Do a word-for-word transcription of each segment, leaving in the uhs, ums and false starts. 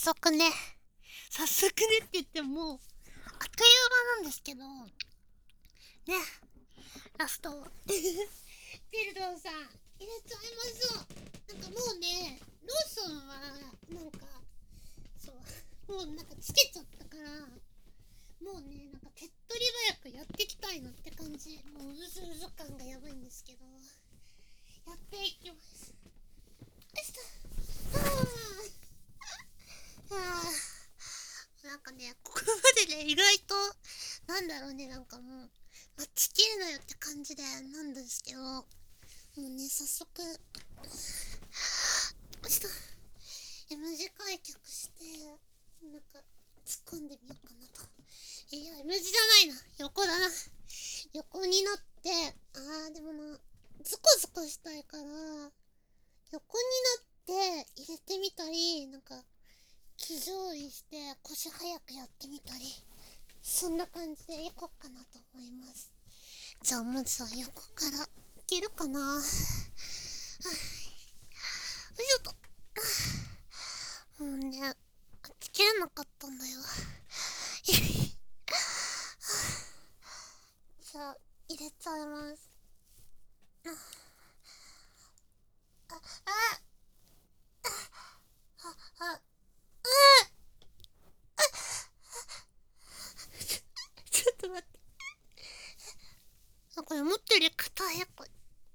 速ね、早速ねって言っても、あっという間なんですけど、ね、ラスト、ビルドンさん、入れちゃいましょう。なんかもうね、ローションは、なんか、そう、もうなんかつけちゃったから、もうね、なんか手っ取り早くやっていきたいのって感じ。もううずうず感がやばいんですけど、やっていきます。よしと。はぁ。はぁ。なんかね、ここまでね、意外と、なんだろうね、なんかもう、待ちきれないよって感じで、なんですけど、もうね、早速、ちょっと、M 字開脚して、なんか、突っ込んでみようかなと。いや、M 字じゃないな。横だな。横になって、あー、でもな、ズコズコしたいから、横になって入れてみたり、なんか、騎乗位して腰早くやってみたり、そんな感じでいこうかなと思います。じゃあまずは横からいけるかな。はあ、よいしょっと。もうね、つけれなかったんだよ。じゃあ入れちゃいます。あああああちょっと待って。これ思ったより硬い。これ。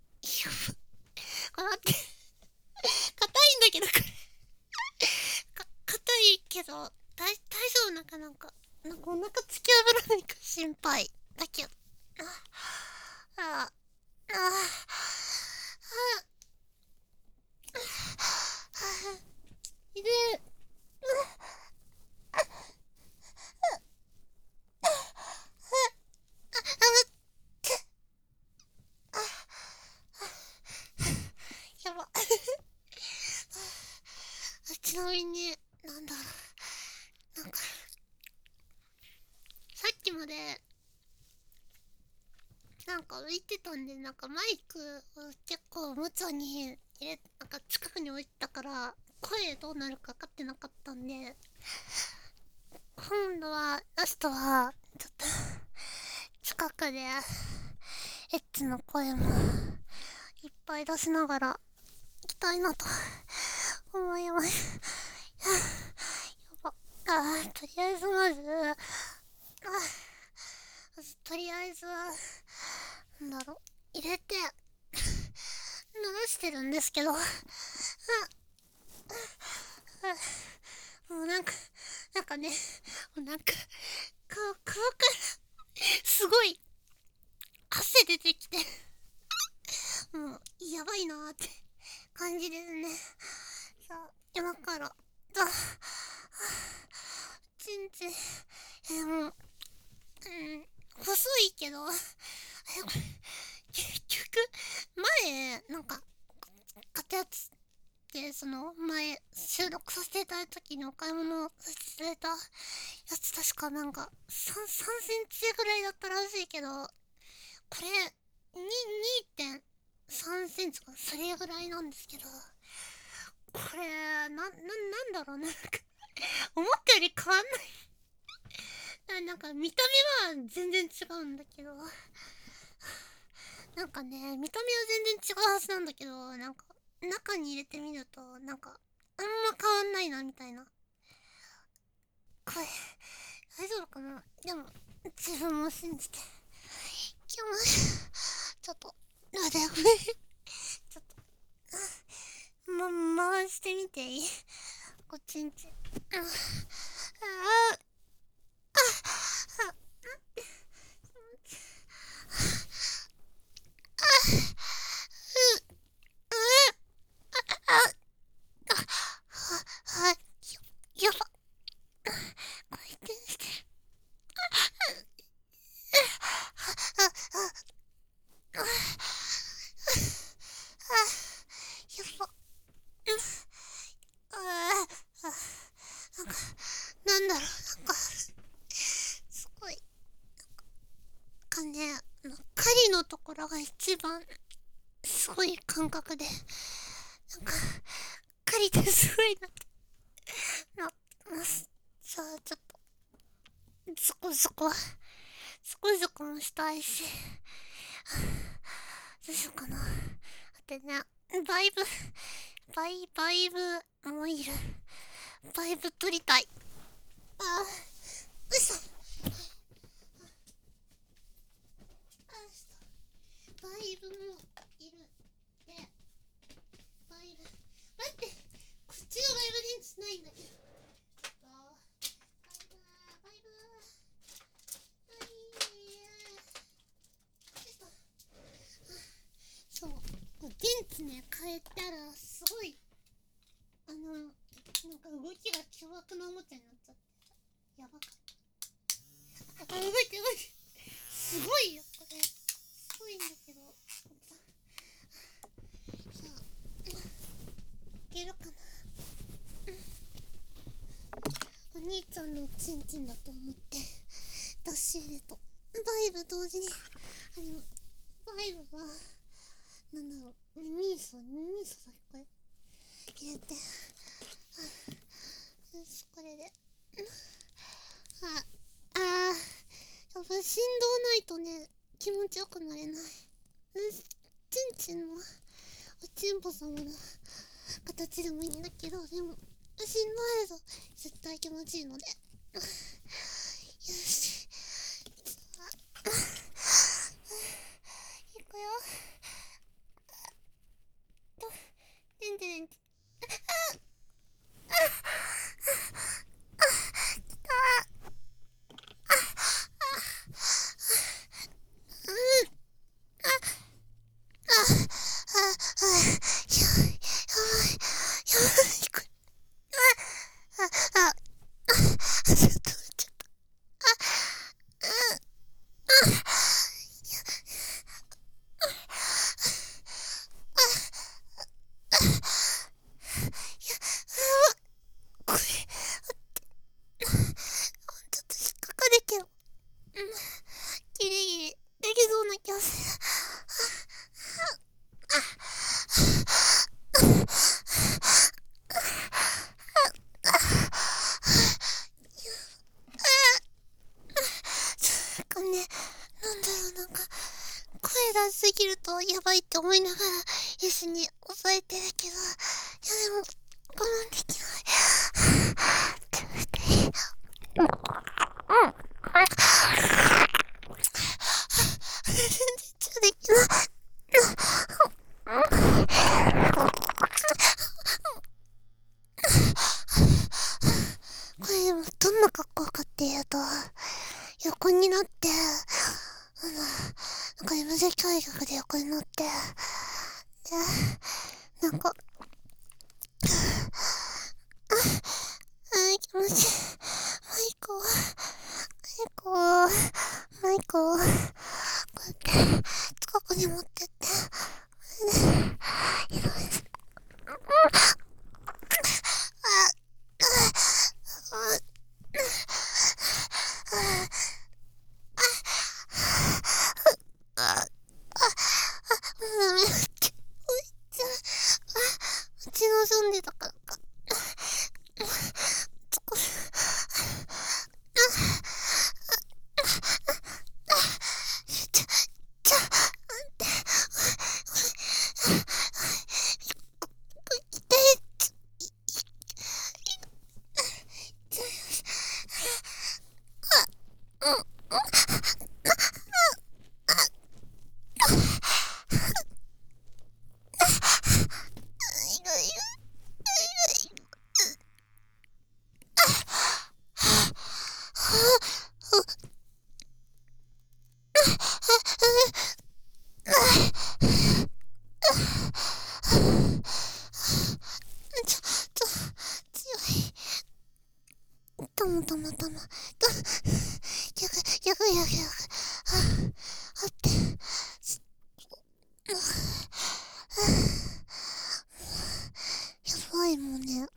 これ待って。硬いんだけど、これ。か、硬いけど、大、大丈夫なんかなんか、なんかお腹突き破らないか心配。だけど。あ、あ、あ、あ、あ、いる。やば。ちなみに、なんだろう。なんか、さっきまで、なんか浮いてたんで、なんかマイクを結構無茶に入れ、なんか近くに置いてたから、声どうなるか分かってなかったんで、今度は、ラストは、ちょっと、近くで、エッチの声も、いっぱい出しながら、行きたいなと、思います。やば。あー、とりあえずまず、あまずとりあえずは、なんだろう、入れて、流してるんですけど、あ、あ、もうなんか、なんかね、もうなんか、顔、顔からすごい汗出てきて、もうやばいなーって感じですね。さあ、今から、だ、ちんちん、えー、もう、うん、細いけど、え、これ、結局、前、なんか、買ったやつで、その前、収録させていただいた時にお買い物させていただいたやつ、確かなんかさん、さんセンチぐらいだったらしいけど、これ、に、にてんさんセンチか、それぐらいなんですけど、これ、な、な、なんだろうな、なんか、思ったより変わんない。なんか、見た目は全然違うんだけど、なんかね、見た目は全然違うはずなんだけど、なんか、中に入れてみると、なんか、あんま変わんないな、みたいな。これ、大丈夫かな。でも、自分も信じて。いきます。ちょっと、あ、で、ごめん。ちょっと、ま、回してみていい？こっちんち。あ、あ、あ、あ、あ、やば。回転してる。あ、あ、あ、やば。あ、あ、なんか、なんだろう、なんか、すごい、かね、あの狩りのところが一番、すごい感覚で、なんか、狩りってすごいなって、な、 まあ、さあ、ちょっと、そこそこ、そこそこもしたいし。どうしようかな。だってね、バイブ、バイ、バイブもいる。バイブ取りたい。ああ、よいしょ。バイブもいる。で、バイブ、待って、こっちのバイブ電池ないんだけど。バイブ、バイブ、そう、電池ね、変えたら、すごい、あの、なんか動きが巨悪なおもちゃになっちゃって、やばかった。あ、動いて動いて。すごいよ、これ。すごいんだけど。さあ、いけるかな。お兄ちゃんのチンチンだと思って出し入れとバイブ同時に、あのバイブはなんだろう、耳そ耳そだっけ、これ入れて、よし、これで、ああー、やっぱ振動ないとね、気持ちよくなれない。チンチンのおちんぽ様の形でもいいんだけど、でも振動あると絶対気持ちいいので、よし、いくよ。と、でんでん、ああああ、きたああ、うんああああ、やばいやばい、これ、ああああ、ちょっとちょっと、ああああ、これ、ちょっと引っかかるけど、うん、ギリギリできそうな気がする。なんかね、なんだろう、なんか、声出しすぎるとやばいって思いながら、必死に抑えてるけど、いやでも、我慢できない。全然できない。これでもどんな格好かっていうと、横になって、あの、なんか エムジェー 教育で横になって、で、なんか、あ、あ、気持ちいい。マイクを、マイクを、マイクを、こうやって、近くに持ってって、いろいろ、あ、あ、あ、あ、ダメだって、おいちゃん、あ、うちの住んでたからか。たまたまたま、た、逆、逆、逆、逆、あ、あって、やばいもんね。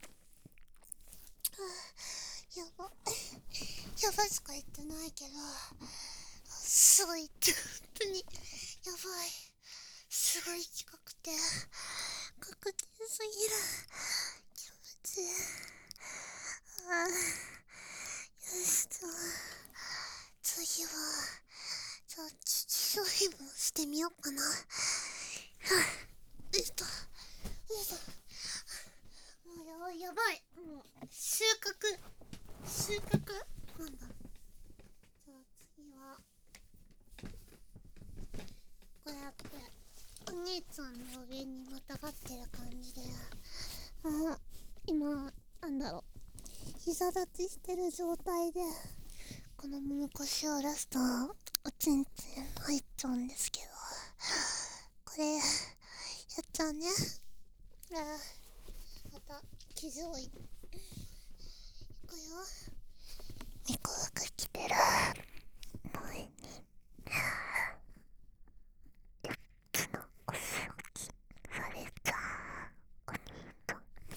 やば、やばいしか言ってないけど、すごいって、本当に、やばい。すごい近くて、確定すぎる。気持ちいい。あ腰をヘブしてみようかな。はあ、よいしょよいしょ。もうやばいやばい。もう収穫収穫なんだ。じゃあ次はこれやって、お兄ちゃんの上にまたがってる感じで、あ、今なんだろう、膝立ちしてる状態でこのもも腰を出すとおちんちん入っちゃうんですけど、これやっちゃうね。あー、また生地をいくよ。猫服着てる前につのお仕置きされちゃうお兄さん。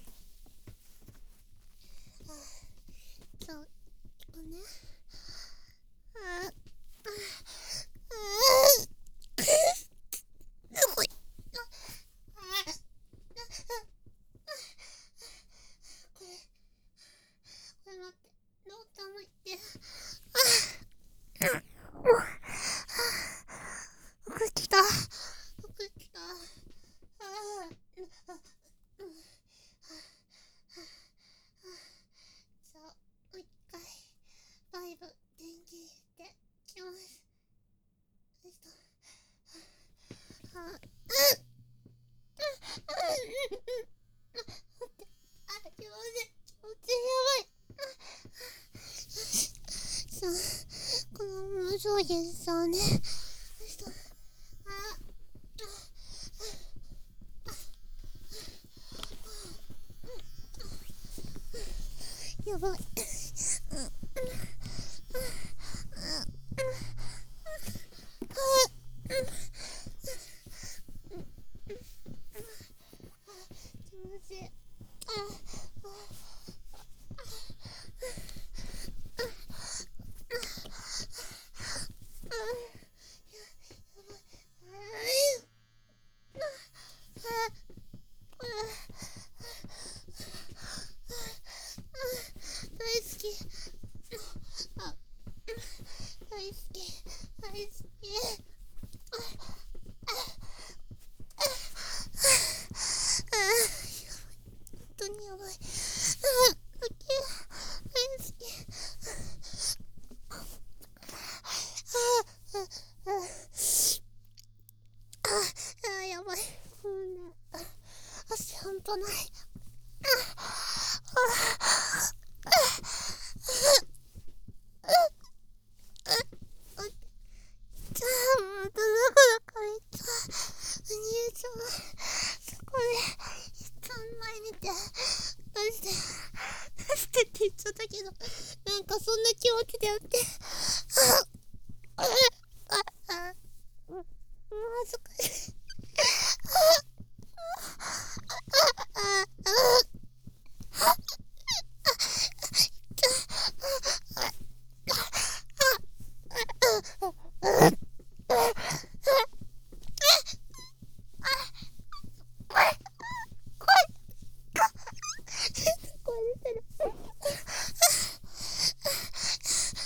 あー、じゃあ行くね。あーあーあーすごい。ああーこれこれ待って、どうたまいって。ああ服着た服着た。ああうん、じゃあもう一回バイブ電気してきます。よいしょ。ああうんうん待って、あ、気持ちいい気持ちいい、やばい。さあ、この無上限さね。よいしょ。ああやばい。気持ちいい。ああ大好き。あ、大好き大好き。本当にやばい。好き大好き。ああやばい。うん、足半端ない。じゃあまたどこだから行った。お兄ちゃんそこで一旦前見て出して出してって言っちゃったけど、なんかそんな気持ちでやってあああああ恥ずかしい。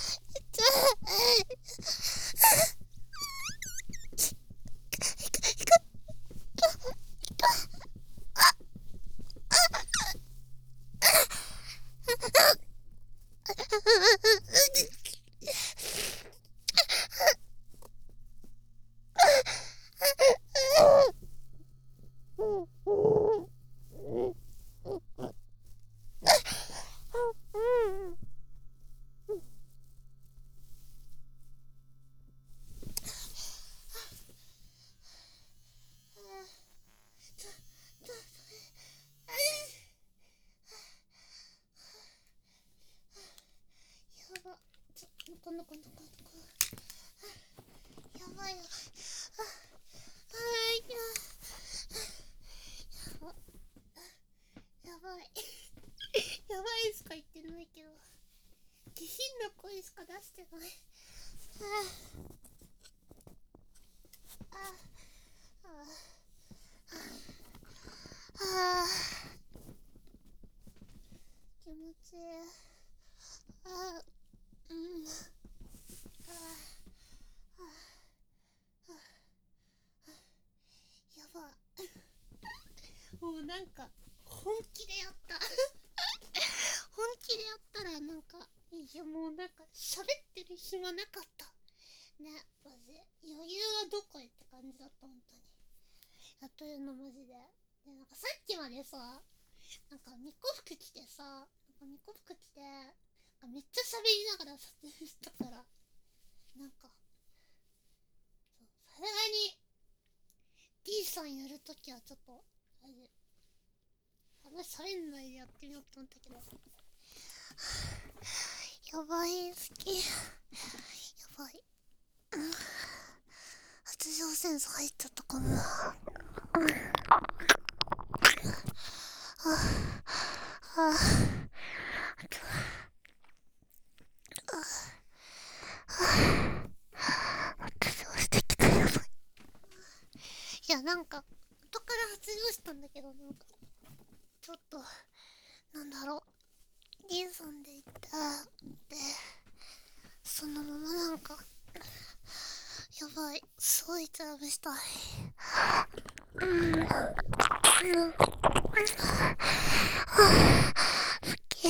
光うなんか本気でやった本気でやったらなんかいやもうなんか喋ってる暇なかったね。マジで余裕はどこへって感じだった本当に。やというのマジで。でなんかさっきまでさなんかみこ服着てさなんかみこ服着てなんかめっちゃ喋りながら撮影したからなんかさすがに D さんやるときはちょっとあれあんまり喋んないでやってみようと思ったけどやばい好きやばい、うん、発情センス入っちゃったかも、うん、ああ発情してきたやばい。いやなんか後から発情したんだけどなんかちょっとなんだろうリンさんで言ったでそのままなんかやばいすごいトラブしたいうんうん好き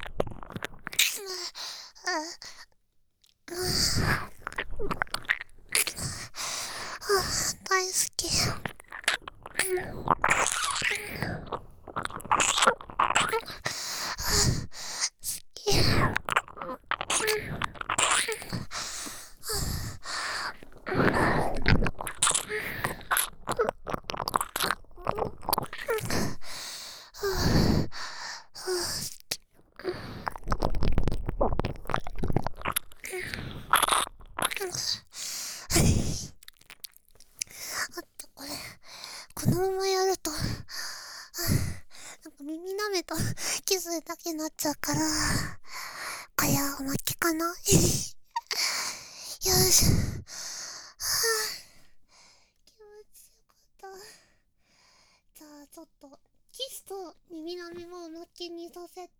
大好きこのままやるとなんか耳舐めとキスだけになっちゃうからかやおまけかなよしはあ気持ちよかった。じゃあちょっとキスと耳舐めもおまけにさせて